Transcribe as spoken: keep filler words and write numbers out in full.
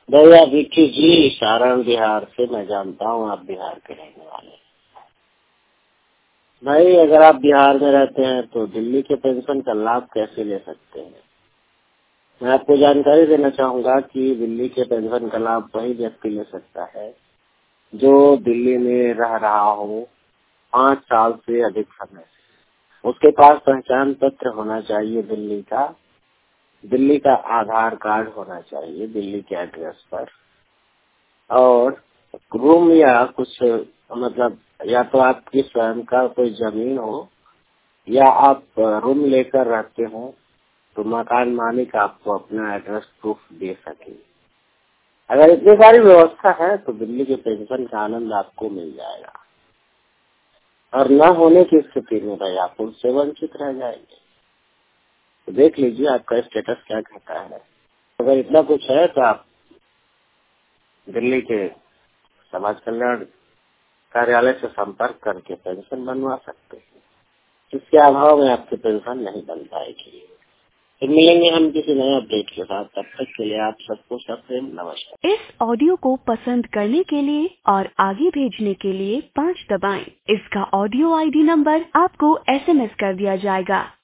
भैया विक्की जी, सारण बिहार से मैं जानता हूँ आप बिहार के रहने वाले। भाई अगर आप बिहार में रहते हैं तो दिल्ली के पेंशन का लाभ कैसे ले सकते हैं? मैं आपको जानकारी देना चाहूँगा कि दिल्ली के पेंशन का लाभ वही व्यक्ति ले सकता है जो दिल्ली में रह रहा हो पाँच साल से अधिक समय से। उसके पास पहचान पत्र होना चाहिए दिल्ली का, दिल्ली का आधार कार्ड होना चाहिए दिल्ली के एड्रेस पर, और रूम या कुछ मतलब या तो आपकी स्वयं का कोई जमीन हो या आप रूम लेकर रहते हो तो मकान मालिक आपको अपना एड्रेस प्रूफ दे सके। अगर इतनी सारी व्यवस्था है तो दिल्ली के पेंशन का आनंद आपको मिल जाएगा, और न होने की स्थिति में भाई आप उससे वंचित रह जाएंगे। तो देख लीजिए आपका स्टेटस क्या कहता है। अगर इतना कुछ है तो आप दिल्ली के समाज कल्याण कार्यालय से संपर्क करके पेंशन बनवा सकते हैं। इसके अभाव में आपकी पेंशन नहीं बन पाएगी। फिर मिलेंगे हम किसी नए अपडेट के साथ, तब तक के लिए आप सबको सप्रेम नमस्कार। इस ऑडियो को पसंद करने के लिए और आगे भेजने के लिए पाँच दबाएं। इसका ऑडियो आईडी नंबर आपको एसएमएस कर दिया जाएगा।